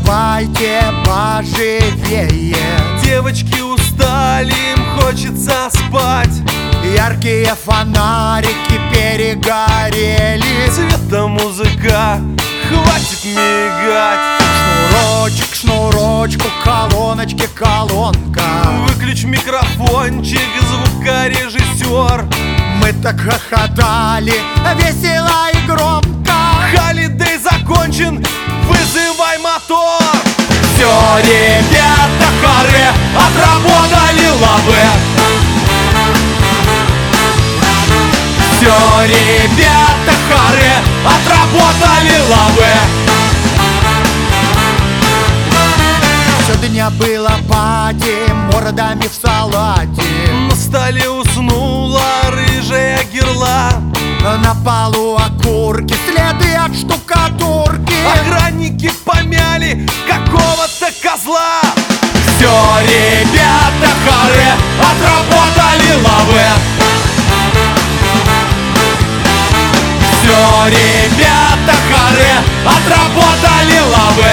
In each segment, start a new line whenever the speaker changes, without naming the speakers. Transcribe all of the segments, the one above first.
давайте поживее.
Девочки устали, им хочется спать.
Яркие фонарики перегорели.
Цветомузыка, хватит мигать.
Шнурочек к шнурочку, колоночки, колонка.
Выключ микрофончик, звукорежиссер.
Мы так хохотали, весело и громко.
Холидей закончен, вызывай мотор.
Все, ребята, хоры, отработали лавы. Все, ребята, хоры, отработали лавы. Все дня было пати, мордами в салате.
На столе уснула рыжая герла.
На полу окурки, следы от штукатурки.
Охранники помяли какого-то козла.
Все, ребята, хоры, отработали лавы. Все, ребята, хоры, отработали лавы.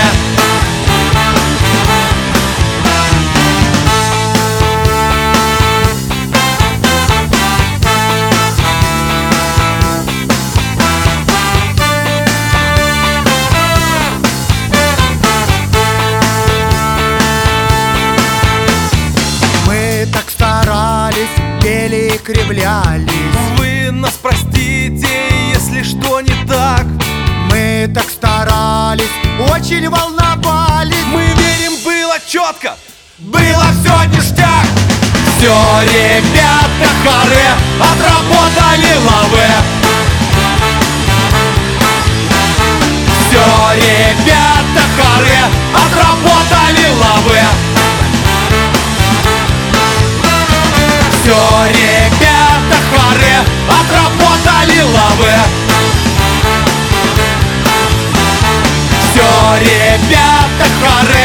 Мы так старались, пели и кривлялись.
Вы нас простите, если что не так.
Мы так старались, очень волновались.
Мы верим, было четко,
Было все ништяк. Все, ребята, хоры, отработали лавы. Все, ребята, хоры, отработали лавы. Все, ребята, хоры, отработали лавы. Все, ребята, хоры,